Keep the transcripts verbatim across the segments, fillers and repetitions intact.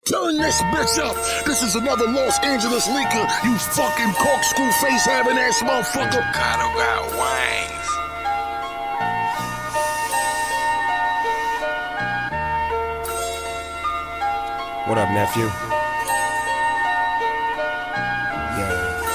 Turn this bitch up. This is another Los Angeles leaker. You fucking corkscrew face having ass motherfucker. Kato got wings. What up, nephew? Yeah.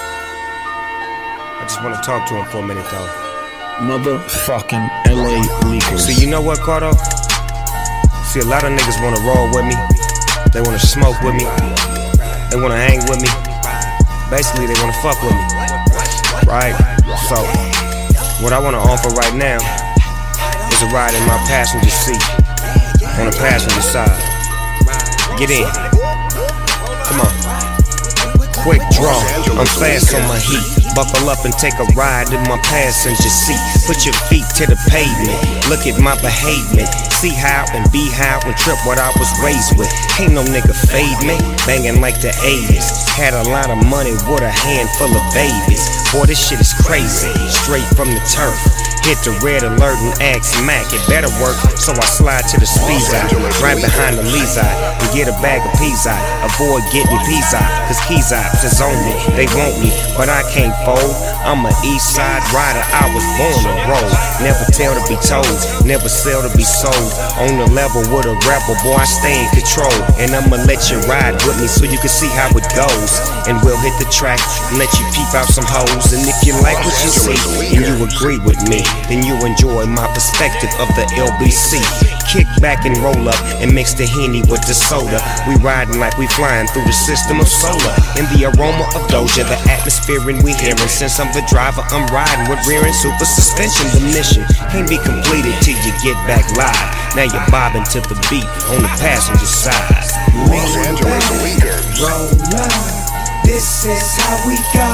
I just want to talk to him for a minute, though. Motherfucking L A leakers. See, you know what, Cardo? See, a lot of niggas want to roll with me. They want to smoke with me. They want to hang with me. Basically, they want to fuck with me. Right? So, what I want to offer right now is a ride in my passenger seat. On the passenger side. Get in. Come on. Quick draw. I'm fast on my heat. Buckle up and take a ride in my passenger seat. Put your feet to the pavement. Look at my behavior. See how and be how and trip what I was raised with. Ain't no nigga fade me. Banging like the eighties. Had a lot of money with a handful of babies. Boy, this shit is crazy. Straight from the turf. Hit the red alert and ask Mac, it better work. So I slide to the speed eye, right behind the Lee's eye, and get a bag of peas eye. Avoid getting peas eye, cause keys eyes is on me. They want me, but I can't fold. I'm a east side rider, I was born to roll. Never tell to be told, never sell to be sold. On the level with a rapper, boy, I stay in control. And I'ma let you ride with me so you can see how it goes. And we'll hit the track and let you peep out some hoes. And if you like what you see, and you agree with me, then you enjoy my perspective of the L B C. Kick back and roll up and mix the Henny with the soda. We riding like we flying through the system of solar. In the aroma of Doja, the atmosphere and we hearing. Since I'm the driver, I'm riding with rearing super suspension. The mission can't be completed till you get back live. Now you're bobbing to the beat on the passenger side. Los Angeles leaker. Roll up, this is how we go.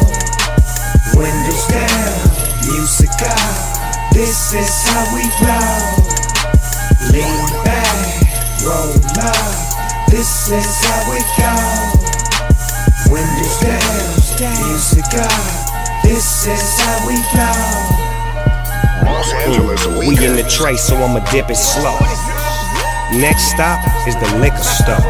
Windows down, music up. This is how we blow. Lean back, roll up. This is how we go. Windows down, music up. This is how we blow. Los Angeles leaker. We in the tray, so I'ma dip it slow. Next stop is the liquor store.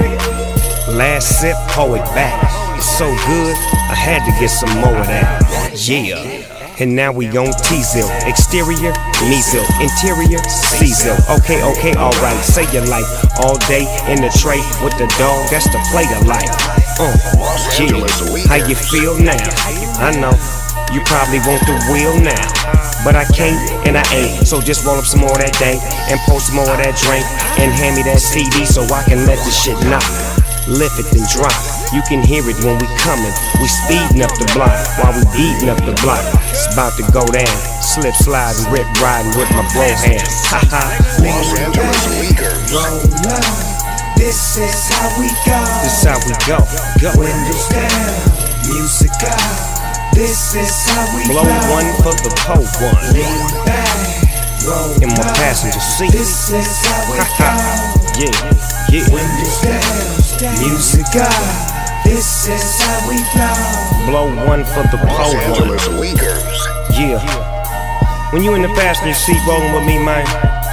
Last sip, pour it back. It's so good, I had to get some more of that. Yeah. And now we on T-Zil. Exterior, Measle. Interior, C-Zil. Okay, okay, alright. Say your life all day in the tray with the dog. That's the play of life. Uh, yeah. How you feel now? I know. You probably want the wheel now. But I can't and I ain't. So just roll up some more of that dank and post some more of that drink. And hand me that C D so I can let this shit knock. Lift it and drop. You can hear it when we coming. We speeding up the block while we beating up the block. It's about to go down. Slip, slide, and rip, riding with my bro hands. Ha ha. Los Angeles leaker. Roll up. This is how we go. This is how we go. Go. Windows down, music up. This is how we Blow blow. one for the pole one. Lean back, roll In my up. passenger seat. This is how we Ha go. ha. Yeah, yeah. Windows down, music up. This is how we blow. Blow one for the Los pole one. Angeles leakers. Yeah. When you in the passenger seat rolling with me, man,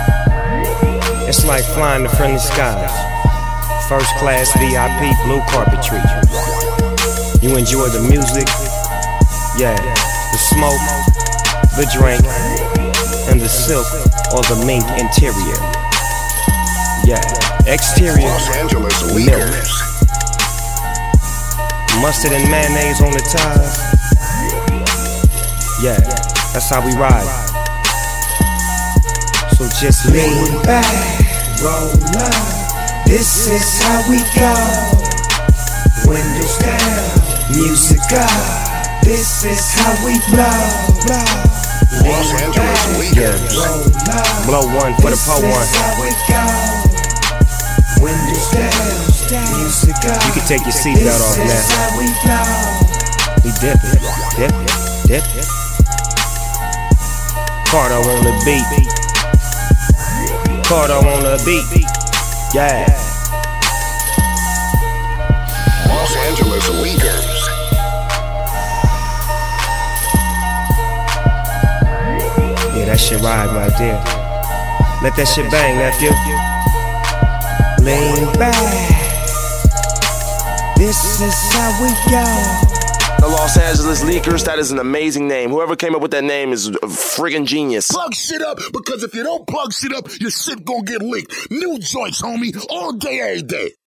it's like flying to friendly skies. First class V I P blue carpet treatment. You enjoy the music, yeah, the smoke, the drink, and the silk or the mink interior. Yeah, exterior, Los Angeles milk. leakers. Mustard and mayonnaise on the tires. Yeah, that's how we ride. So just lean. Lean back, roll up. This is how we go. Windows down, music up. This is how we blow. Los Angeles leakers. Roll up. Blow one for the pole This one. is how we go. Windows down, music up. You can take your seatbelt off This is now. how we blow. We dip it, dip it, dip it. Cardo on the beat. Cardo on the beat. Yeah. Los Angeles leakers. Yeah, that shit ride right there. Let that shit bang, nephew. Lean back, This is how we go. The Los Angeles Leakers, that is an amazing name. Whoever came up with that name is a friggin' genius. Plug shit up, because if you don't plug shit up, your shit gonna get leaked. New joints, homie, all day, every day.